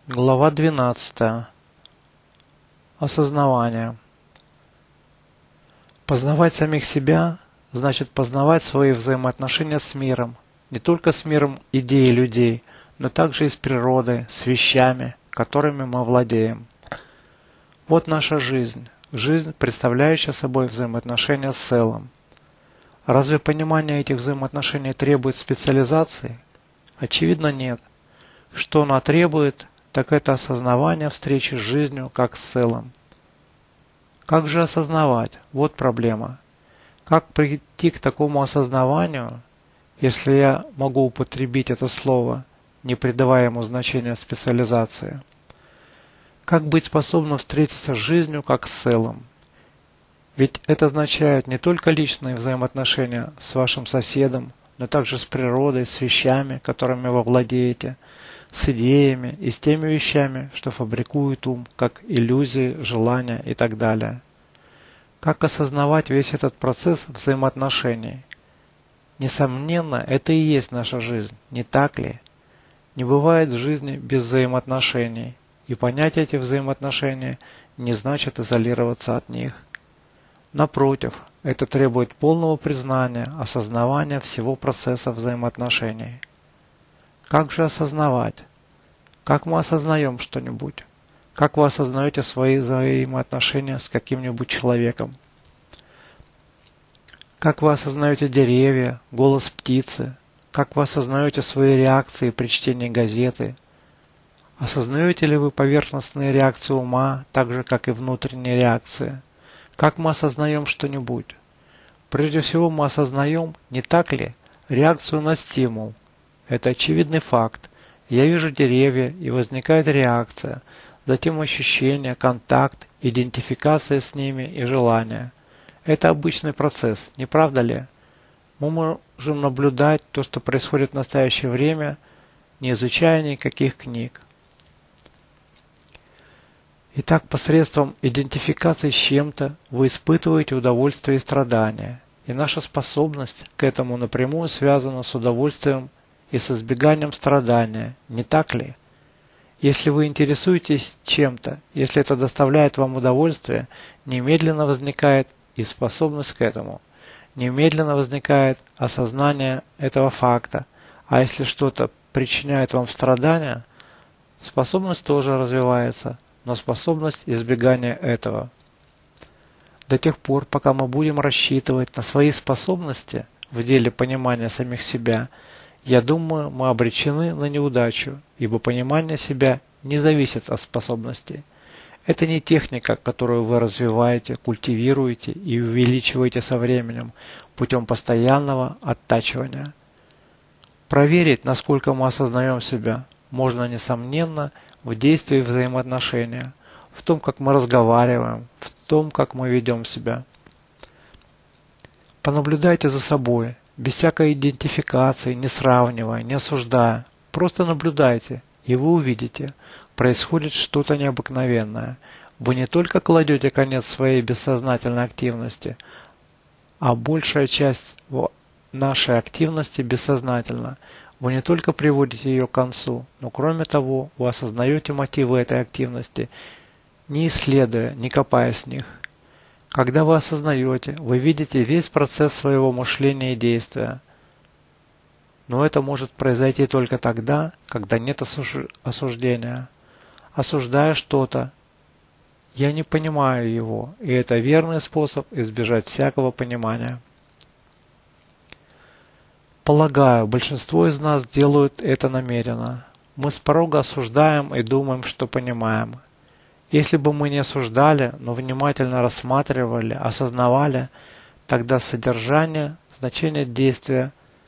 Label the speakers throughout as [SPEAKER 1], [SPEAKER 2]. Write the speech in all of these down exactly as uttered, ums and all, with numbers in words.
[SPEAKER 1] Глава двенадцатая. Осознавание. Познавать самих себя значит познавать свои взаимоотношения с миром, не только с миром идей и людей, но также и с природой, с вещами, которыми мы владеем. Вот наша жизнь, жизнь, представляющая собой взаимоотношения с целым. Разве понимание этих взаимоотношений требует специализации? Очевидно, нет. Что оно требует, так это осознавание встречи с жизнью как с целым. Как же осознавать? Вот проблема. Как прийти к такому осознаванию, если я могу употребить это слово, не придавая ему значения специализации? Как быть способным встретиться с жизнью как с целым? Ведь это означает не только личные взаимоотношения с вашим соседом, но также с природой, с вещами, которыми вы владеете, с идеями и с теми вещами, что фабрикует ум, как иллюзии, желания и так далее. Как осознавать весь этот процесс взаимоотношений? Несомненно, это и есть наша жизнь, не так ли? Не бывает в жизни без взаимоотношений, и понять эти взаимоотношения не значит изолироваться от них. Напротив, это требует полного признания, осознавания всего процесса взаимоотношений. Как же осознавать? Как мы осознаем что-нибудь? Как вы осознаете свои взаимоотношения с каким-нибудь человеком? Как вы осознаете деревья, голос птицы? Как вы осознаете свои реакции при чтении газеты? Осознаете ли вы поверхностные реакции ума, так же, как и внутренние реакции? Как мы осознаем что-нибудь? Прежде всего мы осознаем, не так ли, реакцию на стимул. Это очевидный факт. Я вижу деревья, и возникает реакция, затем ощущение, контакт, идентификация с ними и желание. Это обычный процесс, не правда ли? Мы можем наблюдать то, что происходит в настоящее время, не изучая никаких книг. Итак, посредством идентификации с чем-то вы испытываете удовольствие и страдания, и наша способность к этому напрямую связана с удовольствием и с избеганием страдания, не так ли? Если вы интересуетесь чем-то, если это доставляет вам удовольствие, немедленно возникает и способность к этому. Немедленно возникает осознание этого факта, а если что-то причиняет вам страдания, способность тоже развивается, но способность избегания этого. До тех пор, пока мы будем рассчитывать на свои способности в деле понимания самих себя, я думаю, мы обречены на неудачу, ибо понимание себя не зависит от способностей. Это не техника, которую вы развиваете, культивируете и увеличиваете со временем путем постоянного оттачивания. Проверить, насколько мы осознаем себя, можно, несомненно, в действии взаимоотношения, в том, как мы разговариваем, в том, как мы ведем себя. Понаблюдайте за собой, без всякой идентификации, не сравнивая, не осуждая. Просто наблюдайте, и вы увидите, происходит что-то необыкновенное. Вы не только кладете конец своей бессознательной активности, а большая часть нашей активности бессознательна. Вы не только приводите ее к концу, но кроме того, вы осознаете мотивы этой активности, не исследуя, не копаясь в них. Когда вы осознаете, вы видите весь процесс своего мышления и действия. Но это может произойти только тогда, когда нет осуждения. Осуждая что-то, я не понимаю его, и это верный способ избежать всякого понимания. Полагаю, большинство из нас делают это намеренно. Мы с порога осуждаем и думаем, что понимаем. Если бы мы не осуждали, но внимательно рассматривали, осознавали, тогда содержание, значение действия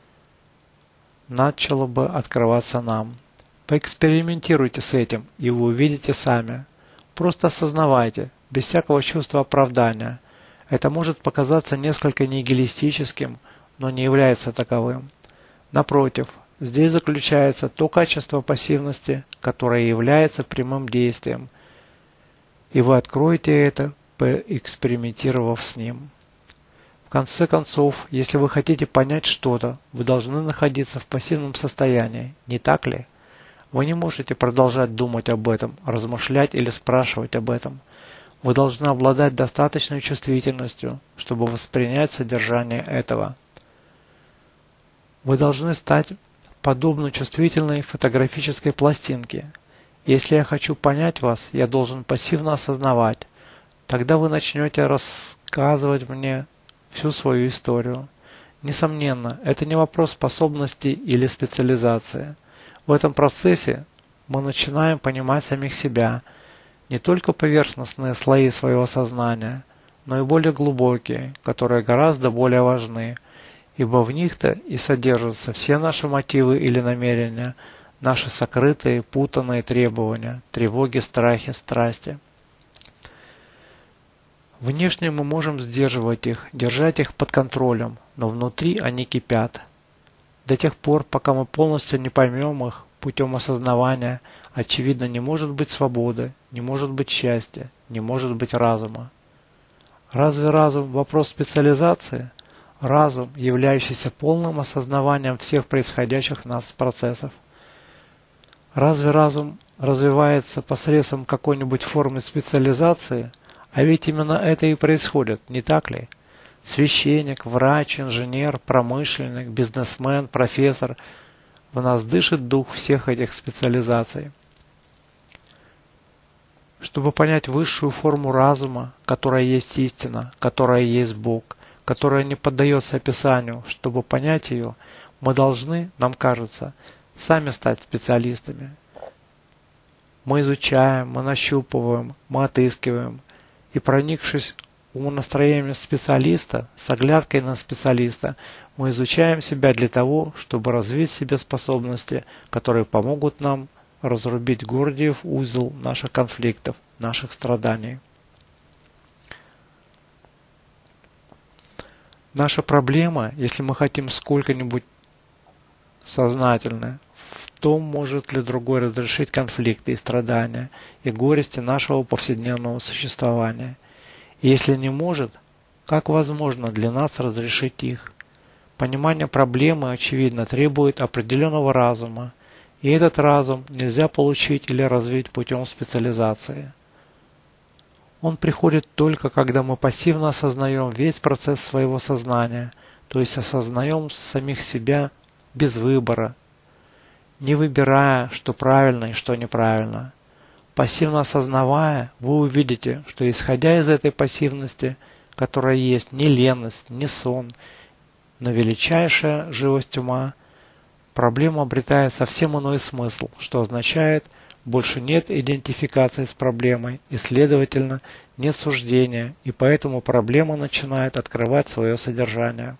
[SPEAKER 1] начало бы открываться нам. Поэкспериментируйте с этим, и вы увидите сами. Просто осознавайте, без всякого чувства оправдания. Это может показаться несколько нигилистическим, но не является таковым. Напротив, здесь заключается то качество пассивности, которое является прямым действием, и вы откроете это, поэкспериментировав с ним. В конце концов, если вы хотите понять что-то, вы должны находиться в пассивном состоянии, не так ли? Вы не можете продолжать думать об этом, размышлять или спрашивать об этом. Вы должны обладать достаточной чувствительностью, чтобы воспринять содержание этого. Вы должны стать подобно чувствительной фотографической пластинке. Если я хочу понять вас, я должен пассивно осознавать. Тогда вы начнете рассказывать мне всю свою историю. Несомненно, это не вопрос способностей или специализации. В этом процессе мы начинаем понимать самих себя, не только поверхностные слои своего сознания, но и более глубокие, которые гораздо более важны, ибо в них-то и содержатся все наши мотивы или намерения, наши сокрытые, путанные требования, тревоги, страхи, страсти. Внешне мы можем сдерживать их, держать их под контролем, но внутри они кипят. До тех пор, пока мы полностью не поймем их путем осознавания, очевидно, не может быть свободы, не может быть счастья, не может быть разума. Разве разум – вопрос специализации? Разум, являющийся полным осознаванием всех происходящих в нас процессов. Разве разум развивается посредством какой-нибудь формы специализации? А ведь именно это и происходит, не так ли? Священник, врач, инженер, промышленник, бизнесмен, профессор. В нас дышит дух всех этих специализаций. Чтобы понять высшую форму разума, которая есть истина, которая есть Бог, которая не поддается описанию, чтобы понять ее, мы должны, нам кажется, сами стать специалистами. Мы изучаем, мы нащупываем, мы отыскиваем, и проникшись умонастроением специалиста, с оглядкой на специалиста, мы изучаем себя для того, чтобы развить в себе способности, которые помогут нам разрубить Гордиев узел наших конфликтов, наших страданий. Наша проблема, если мы хотим сколько-нибудь сознательно, в том, может ли другой разрешить конфликты и страдания и горести нашего повседневного существования. И если не может, как возможно для нас разрешить их? Понимание проблемы, очевидно, требует определенного разума, и этот разум нельзя получить или развить путем специализации. Он приходит только, когда мы пассивно осознаем весь процесс своего сознания, то есть осознаем самих себя без выбора, не выбирая, что правильно и что неправильно. Пассивно осознавая, вы увидите, что исходя из этой пассивности, которая есть не леность, не сон, но величайшая живость ума, проблема обретает совсем иной смысл, что означает, больше нет идентификации с проблемой и, следовательно, нет суждения, и поэтому проблема начинает открывать свое содержание.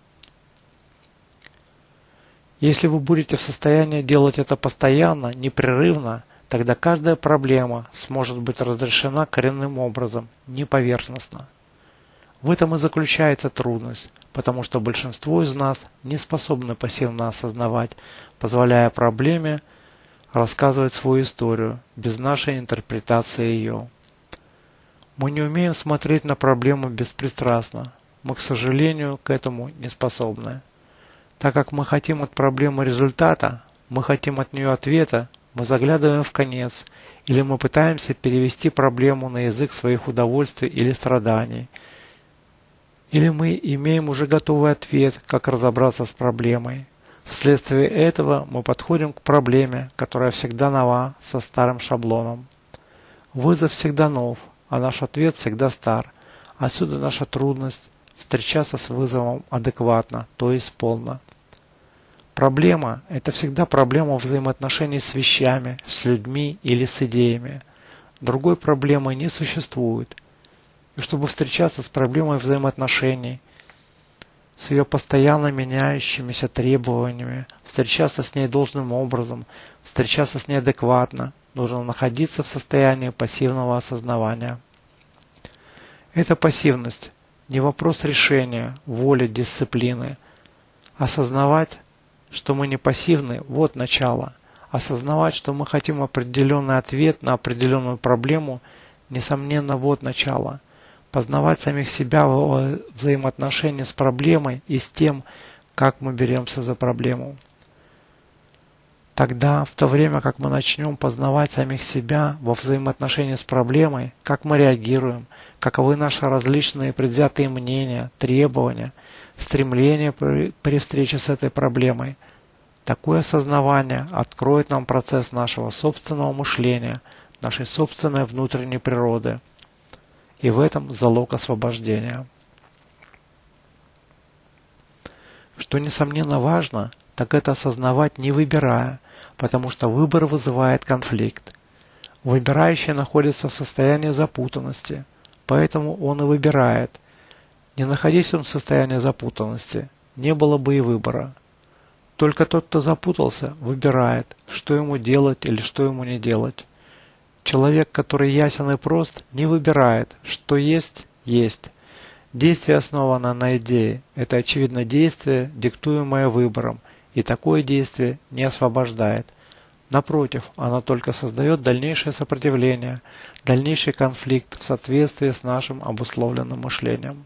[SPEAKER 1] Если вы будете в состоянии делать это постоянно, непрерывно, тогда каждая проблема сможет быть разрешена коренным образом, не поверхностно. В этом и заключается трудность, потому что большинство из нас не способны пассивно осознавать, позволяя проблеме рассказывать свою историю без нашей интерпретации ее. Мы не умеем смотреть на проблему беспристрастно. Мы, к сожалению, к этому не способны. Так как мы хотим от проблемы результата, мы хотим от нее ответа, мы заглядываем в конец, или мы пытаемся перевести проблему на язык своих удовольствий или страданий. Или мы имеем уже готовый ответ, как разобраться с проблемой. Вследствие этого мы подходим к проблеме, которая всегда нова, со старым шаблоном. Вызов всегда нов, а наш ответ всегда стар. Отсюда наша трудность встречаться с вызовом адекватно, то есть полно. Проблема – это всегда проблема взаимоотношений с вещами, с людьми или с идеями. Другой проблемы не существует. И чтобы встречаться с проблемой взаимоотношений, с ее постоянно меняющимися требованиями, встречаться с ней должным образом, встречаться с ней адекватно, нужно находиться в состоянии пассивного осознавания. Эта пассивность – не вопрос решения, воли, дисциплины. Осознавать, что мы не пассивны – вот начало. Осознавать, что мы хотим определенный ответ на определенную проблему – несомненно, вот начало. Познавать самих себя в взаимоотношении с проблемой и с тем, как мы беремся за проблему. Тогда, в то время как мы начнем познавать самих себя во взаимоотношении с проблемой, как мы реагируем, каковы наши различные предвзятые мнения, требования, стремления при, при встрече с этой проблемой, такое осознавание откроет нам процесс нашего собственного мышления, нашей собственной внутренней природы. И в этом залог освобождения. Что несомненно важно, так это осознавать не выбирая, потому что выбор вызывает конфликт. Выбирающий находится в состоянии запутанности, поэтому он и выбирает. Не находясь он в состоянии запутанности, не было бы и выбора. Только тот, кто запутался, выбирает, что ему делать или что ему не делать. Человек, который ясен и прост, не выбирает, что есть – есть. Действие основано на идее. Это очевидно действие, диктуемое выбором, и такое действие не освобождает. Напротив, оно только создает дальнейшее сопротивление, дальнейший конфликт в соответствии с нашим обусловленным мышлением.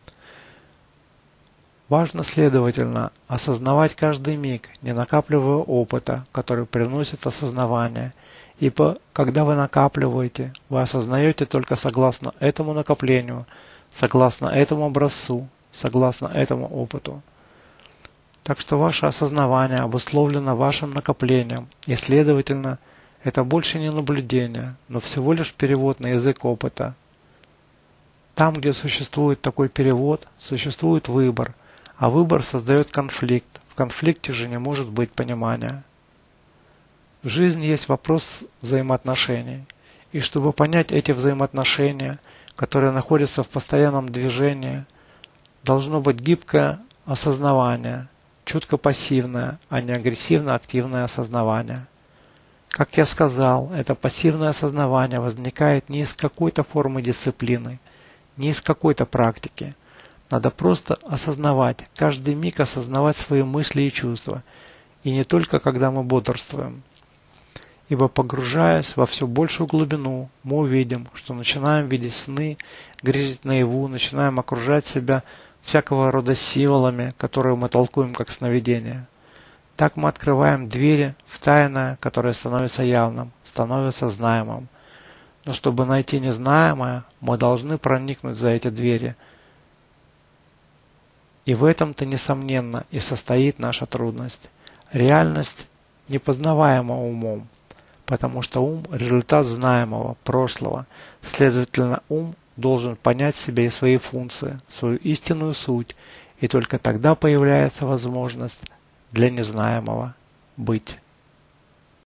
[SPEAKER 1] Важно, следовательно, осознавать каждый миг, не накапливая опыта, который приносит осознавание, ибо когда вы накапливаете, вы осознаете только согласно этому накоплению, согласно этому образцу, согласно этому опыту. Так что ваше осознавание обусловлено вашим накоплением, и, следовательно, это больше не наблюдение, но всего лишь перевод на язык опыта. Там, где существует такой перевод, существует выбор, а выбор создает конфликт. В конфликте же не может быть понимания. Жизнь есть вопрос взаимоотношений, и чтобы понять эти взаимоотношения, которые находятся в постоянном движении, должно быть гибкое осознавание, чутко пассивное, а не агрессивно-активное осознавание. Как я сказал, это пассивное осознавание возникает не из какой-то формы дисциплины, не из какой-то практики. Надо просто осознавать, каждый миг осознавать свои мысли и чувства, и не только когда мы бодрствуем. Ибо погружаясь во все большую глубину, мы увидим, что начинаем видеть сны, грезить наяву, начинаем окружать себя всякого рода символами, которые мы толкуем как сновидения. Так мы открываем двери в тайное, которое становится явным, становится знаемым. Но чтобы найти незнаемое, мы должны проникнуть за эти двери. И в этом-то, несомненно, и состоит наша трудность. Реальность непознаваема умом, потому что ум – результат знаемого, прошлого. Следовательно, ум должен понять себя и свои функции, свою истинную суть, и только тогда появляется возможность для незнаемого быть.